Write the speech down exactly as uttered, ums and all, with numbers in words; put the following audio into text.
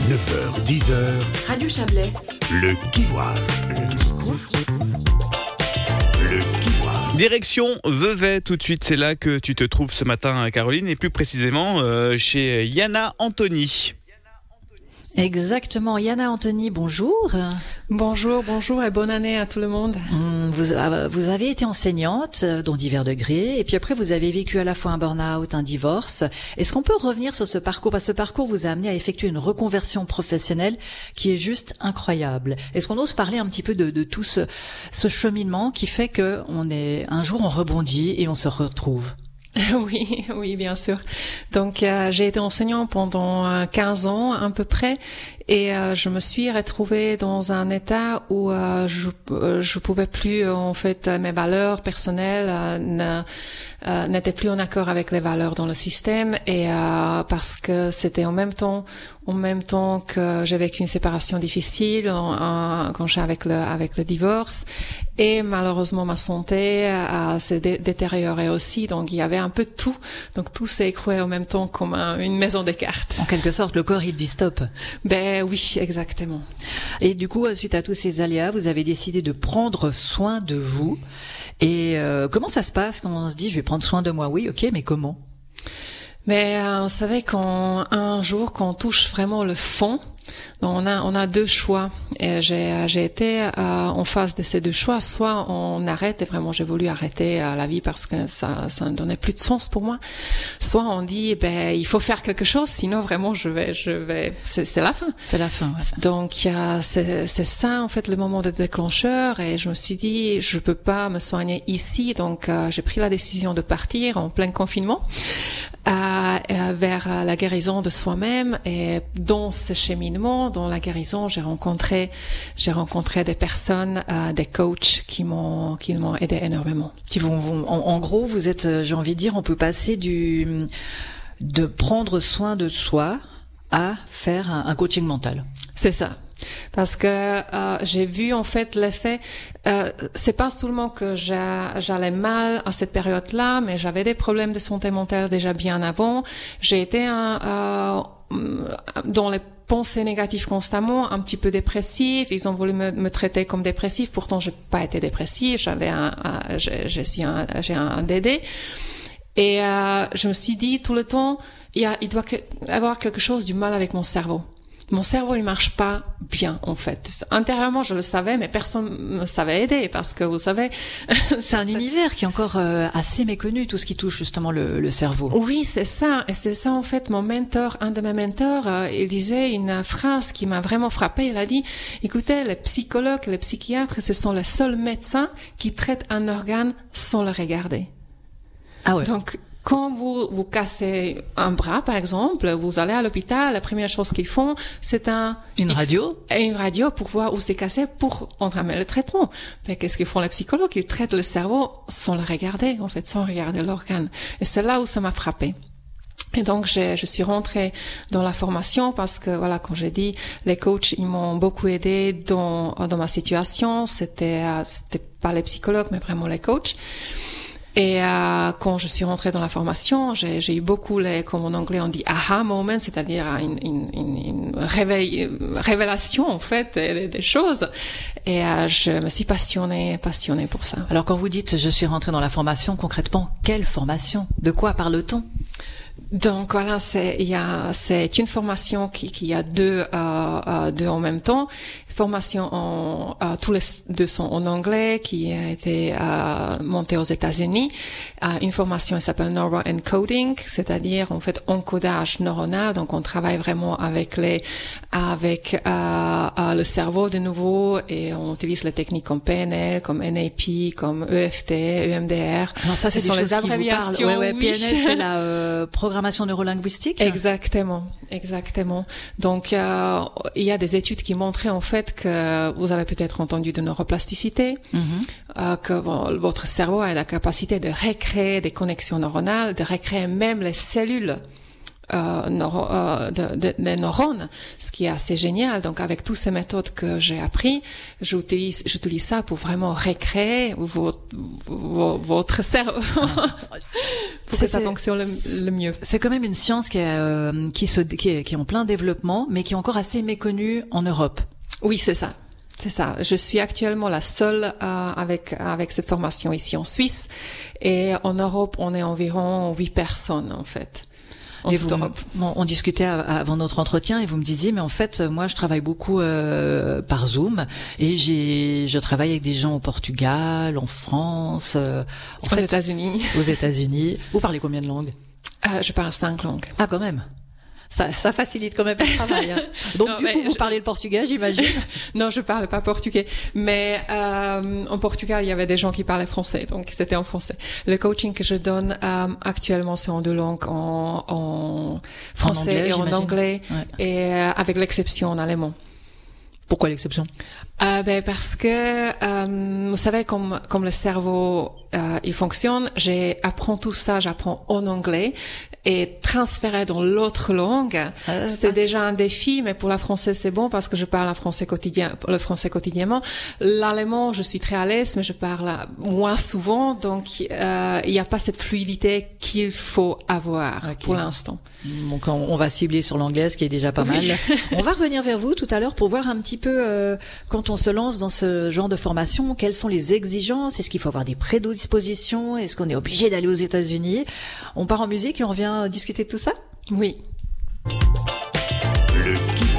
neuf heures, dix heures. Radio Chablais. Le Kivoire. Le Kivoire. Le Kivoire. Direction Vevey, tout de suite, c'est là que tu te trouves ce matin, Caroline, et plus précisément euh, chez Yana Anthony. Exactement, Yana Anthony, bonjour. Bonjour, bonjour et bonne année à tout le monde. Vous, vous avez été enseignante dans divers degrés, et puis après vous avez vécu à la fois un burn-out, un divorce. Est-ce qu'on peut revenir sur ce parcours? Parce que ce parcours vous a amené à effectuer une reconversion professionnelle qui est juste incroyable. Est-ce qu'on ose parler un petit peu de, de tout ce, ce cheminement qui fait que on est, un jour on rebondit et on se retrouve? Oui, oui, bien sûr. Donc, euh, j'ai été enseignant pendant euh, quinze ans à peu près, et euh, je me suis retrouvée dans un état où euh, je euh, je pouvais plus, euh, en fait, mes valeurs personnelles euh, ne, euh, n'étaient plus en accord avec les valeurs dans le système, et euh, parce que c'était en même temps, en même temps que j'ai vécu une séparation difficile en, en, quand j'ai avec le avec le divorce, et malheureusement ma santé euh, s'est dé- détériorée aussi. Donc il y avait un peu de tout. Donc tout s'est écroulé en même temps comme un, une maison de cartes. En quelque sorte, le corps il dit stop. Ben oui, exactement. Et du coup, suite à tous ces aléas, vous avez décidé de prendre soin de vous. Et euh, comment ça se passe quand on se dit je vais prendre soin de moi? Oui, ok, mais comment? Mais euh, vous savez, quand un jour qu'on touche vraiment le fond, donc on a on a deux choix, et j'ai j'ai été euh, en face de ces deux choix. Soit on arrête, et vraiment j'ai voulu arrêter euh, la vie parce que ça ça ne donnait plus de sens pour moi. Soit on dit ben il faut faire quelque chose, sinon vraiment je vais je vais c'est c'est la fin. C'est la fin. Ouais. Donc euh, c'est c'est ça en fait le moment de déclencheur, et je me suis dit je peux pas me soigner ici, donc euh, j'ai pris la décision de partir en plein confinement. Euh, euh, vers la guérison de soi-même, et dans ce cheminement, dans la guérison, j'ai rencontré, j'ai rencontré des personnes, euh, des coachs qui m'ont, qui m'ont aidé énormément. Qui vont, vont en, en gros, vous êtes, j'ai envie de dire, on peut passer du, de prendre soin de soi à faire un, un coaching mental. C'est ça. Parce que euh, j'ai vu en fait l'effet. Euh, c'est pas seulement que j'a, j'allais mal à cette période-là, mais j'avais des problèmes de santé mentale déjà bien avant. J'ai été un, euh, dans les pensées négatives constamment, un petit peu dépressive. Ils ont voulu me, me traiter comme dépressive. Pourtant, j'ai pas été dépressive. J'avais un, un j'ai, j'ai, suis un, j'ai un D D. Et euh, je me suis dit tout le temps, il y a, il doit y avoir quelque chose du mal avec mon cerveau. Mon cerveau, il marche pas bien, en fait. Intérieurement, je le savais, mais personne ne savait aider, parce que vous savez... c'est un univers qui est encore euh, assez méconnu, tout ce qui touche justement le, le cerveau. Oui, c'est ça. Et c'est ça, en fait, mon mentor, un de mes mentors, euh, il disait une phrase qui m'a vraiment frappée. Il a dit, écoutez, les psychologues, les psychiatres, ce sont les seuls médecins qui traitent un organe sans le regarder. Ah ouais. Donc, quand vous vous cassez un bras, par exemple, vous allez à l'hôpital, la première chose qu'ils font, c'est un... Une radio? Une radio pour voir où c'est cassé, pour entamer le traitement. Mais qu'est-ce qu'ils font les psychologues? Ils traitent le cerveau sans le regarder, en fait, sans regarder l'organe. Et c'est là où ça m'a frappée. Et donc, j'ai, je suis rentrée dans la formation parce que, voilà, comme j'ai dit, les coachs, ils m'ont beaucoup aidé dans, dans ma situation. C'était, c'était pas les psychologues, mais vraiment les coachs. Et euh, quand je suis rentrée dans la formation, j'ai, j'ai eu beaucoup, les, comme en anglais on dit, aha moment, c'est-à-dire une, une, une, une réveil, révélation en fait des, des choses. Et euh, je me suis passionnée, passionnée pour ça. Alors quand vous dites je suis rentrée dans la formation, concrètement, quelle formation? De quoi parle-t-on? Donc voilà, c'est il y a c'est une formation qui qui a deux euh, euh, deux en même temps. Formation en euh, tous les deux sont en anglais, qui a été euh, montée aux États-Unis. Euh, une formation elle s'appelle neuroencoding, c'est-à-dire en fait encodage neuronal. Donc on travaille vraiment avec les avec euh, euh, le cerveau de nouveau, et on utilise les techniques comme P N L, comme N A P, comme E F T, E M D R. Alors ça c'est Ce des sont choses les qui vous parlent. abréviations. Ouais, ouais, Oui. P N L c'est la euh, programmation neurolinguistique. Exactement, exactement. Donc euh, il y a des études qui montraient en fait que vous avez peut-être entendu de neuroplasticité, mm-hmm. euh, que bon, votre cerveau a la capacité de recréer des connexions neuronales, de recréer même les cellules euh, neuro, euh, de, de, des neurones, ce qui est assez génial. Donc avec toutes ces méthodes que j'ai appris, j'utilise, j'utilise ça pour vraiment recréer votre, votre cerveau. pour que ça fonctionne le, le mieux. C'est quand même une science qui est, euh, qui se, qui est, qui est en plein développement, mais qui est encore assez méconnue en Europe. Oui, c'est ça. C'est ça. Je suis actuellement la seule euh, avec avec cette formation ici en Suisse, et en Europe, on est environ huit personnes en fait. En et toute vous, Europe. On, on discutait avant notre entretien et vous me disiez, mais en fait, moi, je travaille beaucoup euh, par Zoom et j'ai, je travaille avec des gens au Portugal, en France, euh, en aux fait, États-Unis. Aux États-Unis. Vous parlez combien de langues? euh, Je parle cinq langues. Ah, quand même. Ça, ça facilite quand même le travail. Hein. Donc non, du coup, vous je... parlez le portugais, j'imagine. Non, je parle pas portugais. Mais euh, en Portugal, il y avait des gens qui parlaient français, donc c'était en français. Le coaching que je donne euh, actuellement, c'est en deux langues, en, en français en anglais, et en anglais, ouais. et euh, avec l'exception en allemand. Pourquoi l'exception? Euh, ben parce que euh, vous savez comme comme le cerveau euh, il fonctionne, j'apprends tout ça, j'apprends en anglais et transférer dans l'autre langue, euh, c'est déjà un défi, mais pour la française c'est bon parce que je parle le français quotidien, le français quotidiennement. L'allemand, je suis très à l'aise, mais je parle moins souvent, donc euh, il n'y a pas cette fluidité qu'il faut avoir okay. pour l'instant. Donc on va cibler sur l'anglais, ce qui est déjà pas mal. Oui. On va revenir vers vous tout à l'heure pour voir un petit peu euh, quand on se lance dans ce genre de formation, quelles sont les exigences, est-ce qu'il faut avoir des prédispositions, est-ce qu'on est obligé d'aller aux États-Unis? On part en musique et on revient discuter de tout ça? Oui.